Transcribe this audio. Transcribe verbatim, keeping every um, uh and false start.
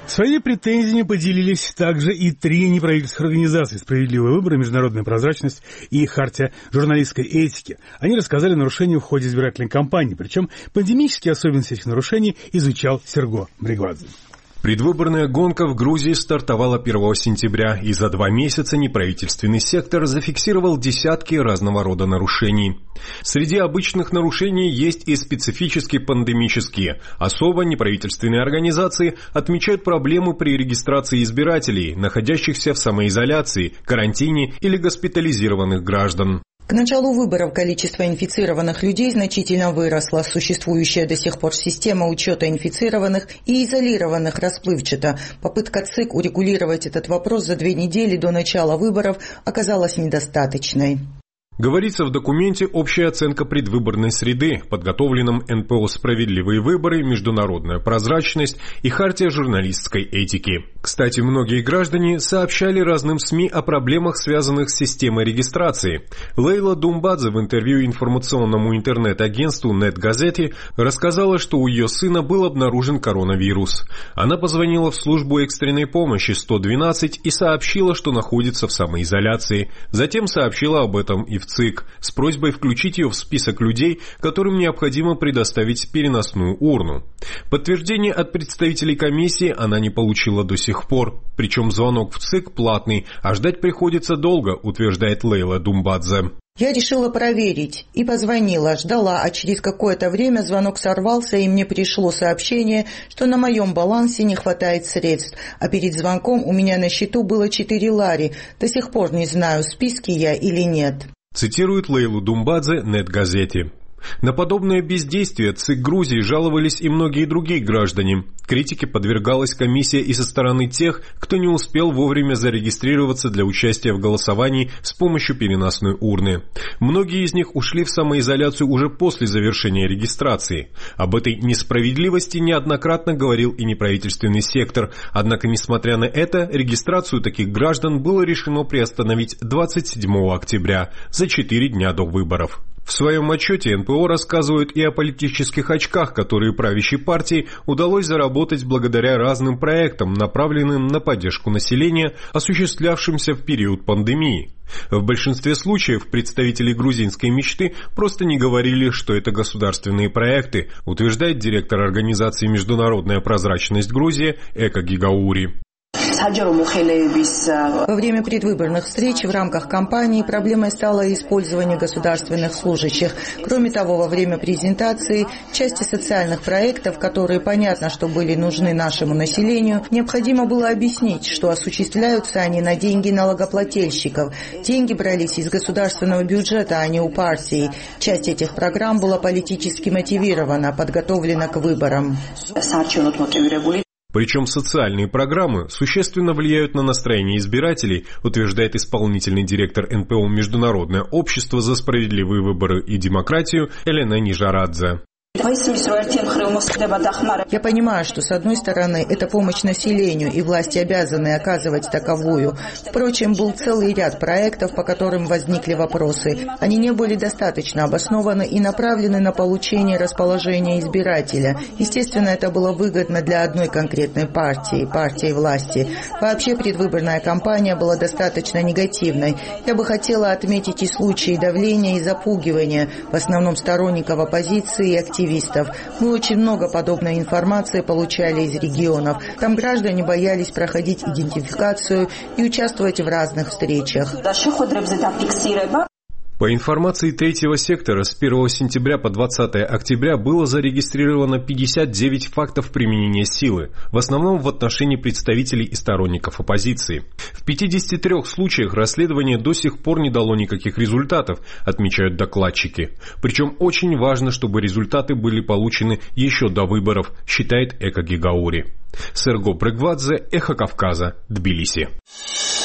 Своими претензиями поделились также и три неправительственных организации: «Справедливые выборы», «Международная прозрачность» и «Хартия журналистской этики». Они рассказали о нарушениях в ходе избирательной кампании, причем пандемические особенности этих нарушений изучал Серго Бригвадзе. Предвыборная гонка в Грузии стартовала первого сентября, и за два месяца неправительственный сектор зафиксировал десятки разного рода нарушений. Среди обычных нарушений есть и специфические пандемические. Особо неправительственные организации отмечают проблемы при регистрации избирателей, находящихся в самоизоляции, карантине или госпитализированных граждан. К началу выборов количество инфицированных людей значительно выросло. Существующая до сих пор система учета инфицированных и изолированных расплывчата. Попытка ЦИК урегулировать этот вопрос за две недели до начала выборов оказалась недостаточной. Говорится в документе «Общая оценка предвыборной среды», подготовленном эн пэ о «Справедливые выборы», «Международная прозрачность» и «Хартия журналистской этики». Кстати, многие граждане сообщали разным СМИ о проблемах, связанных с системой регистрации. Лейла Думбадзе в интервью информационному интернет-агентству NetGazette рассказала, что у ее сына был обнаружен коронавирус. Она позвонила в службу экстренной помощи сто двенадцать и сообщила, что находится в самоизоляции. Затем сообщила об этом и в ЦИК с просьбой включить ее в список людей, которым необходимо предоставить переносную урну. Подтверждение от представителей комиссии она не получила до сих пор. Причем звонок в ЦИК платный, а ждать приходится долго, утверждает Лейла Думбадзе. Я решила проверить и позвонила, ждала, а через какое-то время звонок сорвался, и мне пришло сообщение, что на моем балансе не хватает средств, а перед звонком у меня на счету было четыре лари. До сих пор не знаю, в списке я или нет. Цитирует Лейлу Думбадзе NetGazette. На подобное бездействие ЦИК Грузии жаловались и многие другие граждане. Критике подвергалась комиссия и со стороны тех, кто не успел вовремя зарегистрироваться для участия в голосовании с помощью переносной урны. Многие из них ушли в самоизоляцию уже после завершения регистрации. Об этой несправедливости неоднократно говорил и неправительственный сектор. Однако, несмотря на это, регистрацию таких граждан было решено приостановить двадцать седьмого октября, за четыре дня до выборов. В своем отчете эн пэ о рассказывают и о политических очках, которые правящей партии удалось заработать благодаря разным проектам, направленным на поддержку населения, осуществлявшимся в период пандемии. В большинстве случаев представители грузинской мечты просто не говорили, что это государственные проекты, утверждает директор организации «Международная прозрачность Грузии» Эка Гигаури. Во время предвыборных встреч в рамках кампании проблемой стало использование государственных служащих. Кроме того, во время презентации части социальных проектов, которые понятно, что были нужны нашему населению, необходимо было объяснить, что осуществляются они на деньги налогоплательщиков. Деньги брались из государственного бюджета, а не у партии. Часть этих программ была политически мотивирована, подготовлена к выборам. Причем социальные программы существенно влияют на настроение избирателей, утверждает исполнительный директор эн пэ о «Международное общество за справедливые выборы и демократию» Элена Нижарадзе. Я понимаю, что с одной стороны это помощь населению, и власти обязаны оказывать таковую. Впрочем, был целый ряд проектов, по которым возникли вопросы. Они не были достаточно обоснованы и направлены на получение расположения избирателя. Естественно, это было выгодно для одной конкретной партии, партии власти. Вообще, предвыборная кампания была достаточно негативной. Я бы хотела отметить и случаи давления и запугивания, в основном сторонников оппозиции и активистов. Мы очень много подобной информации получали из регионов. Там граждане боялись проходить идентификацию и участвовать в разных встречах. По информации третьего сектора, с первого сентября по двадцатое октября было зарегистрировано пятьдесят девять фактов применения силы, в основном в отношении представителей и сторонников оппозиции. В пятидесяти трёх случаях расследование до сих пор не дало никаких результатов, отмечают докладчики. Причем очень важно, чтобы результаты были получены еще до выборов, считает Эка Гигаури. Серго Бригвадзе, Эхо Кавказа, Тбилиси.